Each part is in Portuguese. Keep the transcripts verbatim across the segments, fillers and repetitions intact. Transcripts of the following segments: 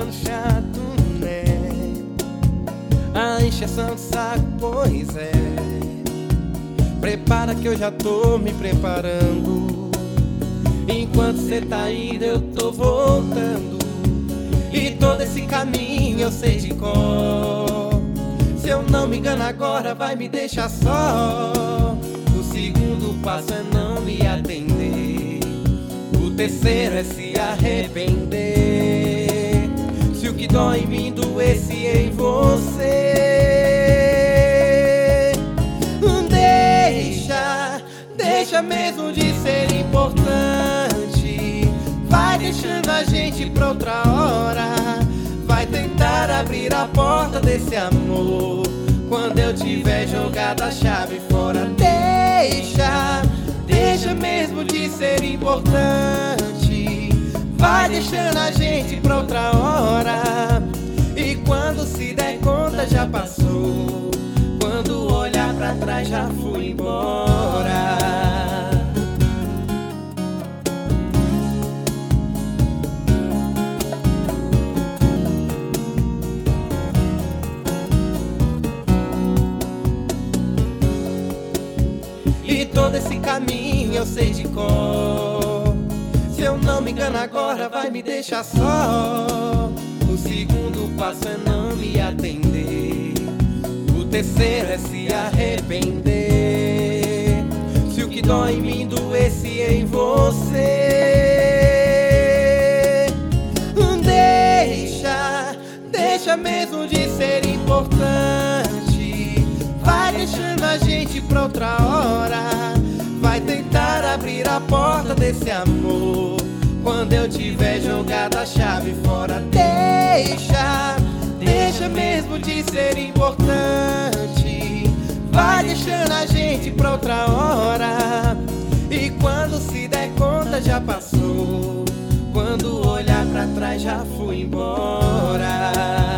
ficando chato, né? A encheção de saco, pois é. Prepara que eu já tô me preparando. Enquanto cê tá indo eu tô voltando. E todo esse caminho eu sei de cor. Se eu não me engano agora vai me deixar só. O segundo passo é não me atender. O terceiro é se arrepender. Se o que dói em mim doesse em você, Deixa, deixa mesmo de ser importante. Vai deixando a gente pra outra hora. Vai tentar abrir a porta desse amor quando eu tiver jogado a chave fora. Deixa, deixa mesmo de ser importante. Vai deixando a gente pra outra hora. E quando se der conta já passou. Quando olhar pra trás já fui embora. E todo esse caminho eu sei de cor. Se eu não me engano agora vai me deixar só. O segundo passo é não me atender. O terceiro é se arrepender. Se o que dói em mim doesse em você, Deixa, deixa mesmo de ser importante. Vai deixando a gente pra outra hora. Vai tentar abrir a porta desse amor quando eu tiver jogado a chave fora. Deixa, deixa mesmo de ser importante. Vai deixando a gente pra outra hora. E quando se der conta já passou. Quando olhar pra trás já fui embora.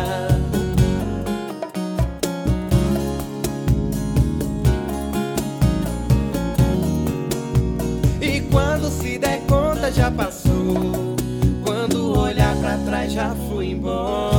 E quando se der conta já passou. Quando olhar pra trás já fui embora.